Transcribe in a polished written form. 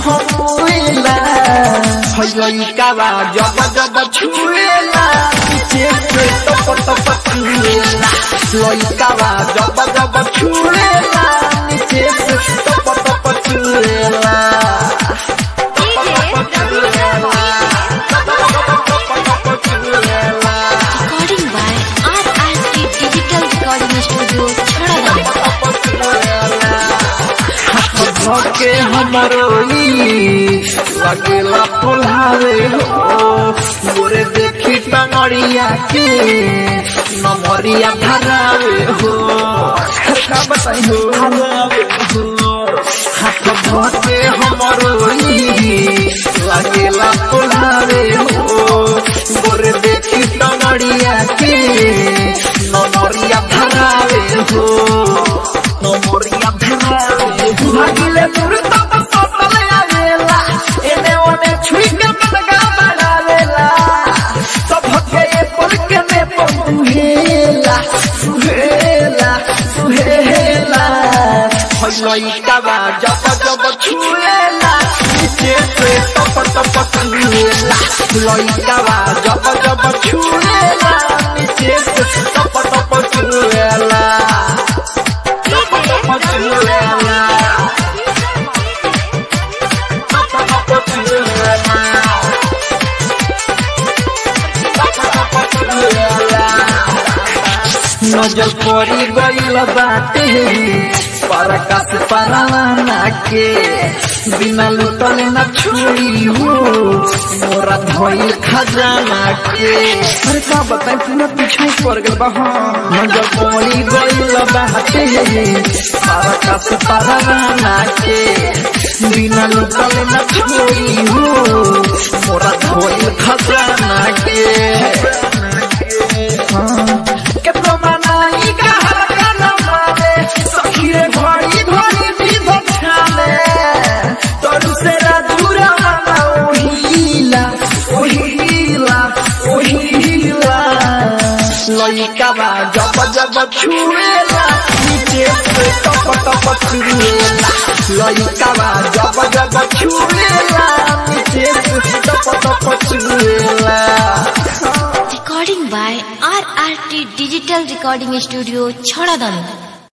छुएला लइकावा जब जब छुएला नीचे से टप टप छुएला लइकावा जब जब छुएला नीचे से टप टप छुएला Recording by RRT Digital Recording Studio, के हमरो लगेला फुलावे हो मोरे देखी टंगड़िया के नमरिया धरावे हो का बताई हो धरावे हो हाथ के हमरो लगेला फुलावे हो मोरे देखी टंगड़िया के नमरिया धरावे हो नमरिया धरावे भागिले दूर तब सटल आवेला एने ओने छुई के मनगा बढ़ावेला सब के पल के में पंगुहेला सुहेला सुहेला लइकावा जब जब छुएला नीचे से टप टप छुएला लइकावा जब जब छुएला नीचे से टप टप छुएला नजर पड़ी गईल बाटे परकाश परवाना के बिना लुटले न छोड़ी हो मोरा धोइल खजाना के अरे का बताई पूरा पीछे पड़ गल बा नजर पड़ी गईल बाटे परकाश परवाना के बिना लुटले न छोड़ी हो मोरा धोइल खजाना के लइकावा जब जब छुएला नीचे से टप टप छुएला लइकावा जब जब छुएला नीचे से टप टप छुएला Recording by RRT Digital Recording Studio, Chhadadanu.